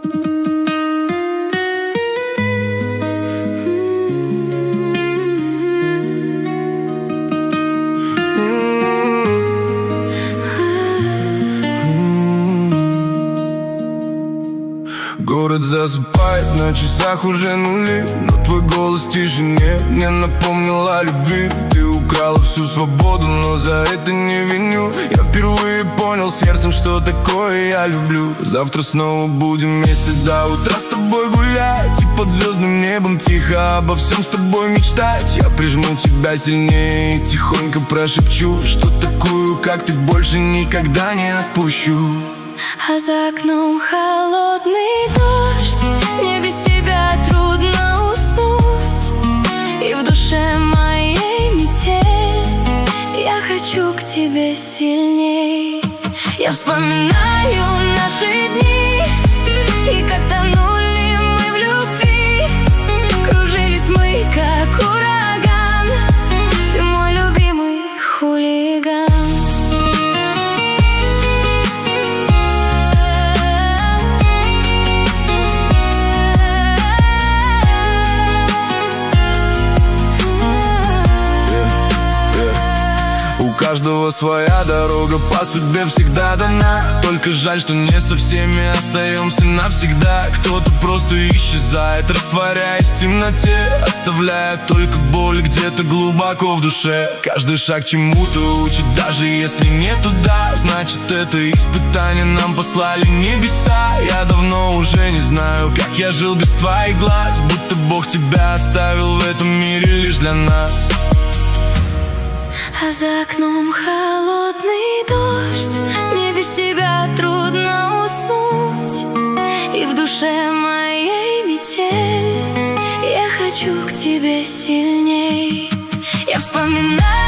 Город засыпает, на часах уже нули, но твой голос в тишине мне напомнил о любви. Ты украла всю свободу, но за это не виню. Я впервые понял сердцем, что такое я люблю. Завтра снова будем вместе до утра с тобой гулять и под звездным небом тихо обо всем с тобой мечтать. Я прижму тебя сильнее и тихонько прошепчу, что такую, как ты, больше никогда не отпущу. А за окном холодный дождь, мне без тебя трудно уснуть, и в душе моей метель. Я хочу к тебе сильней. Я вспоминаю наши дни, и как тонули мы в любви. Кружились мы, как ураган, ты мой любимый хулиган. У каждого своя дорога, по судьбе всегда дана. Только жаль, что не со всеми остаемся навсегда. Кто-то просто исчезает, растворяясь в темноте, оставляя только боль где-то глубоко в душе. Каждый шаг чему-то учит, даже если не туда. Значит, это испытание нам послали небеса. Я давно уже не знаю, как я жил без твоих глаз, будто Бог тебя оставил в этом мире лишь для нас. А за окном холодный дождь, мне без тебя трудно уснуть, и в душе моей метель. Я хочу к тебе сильней. Я вспоминаю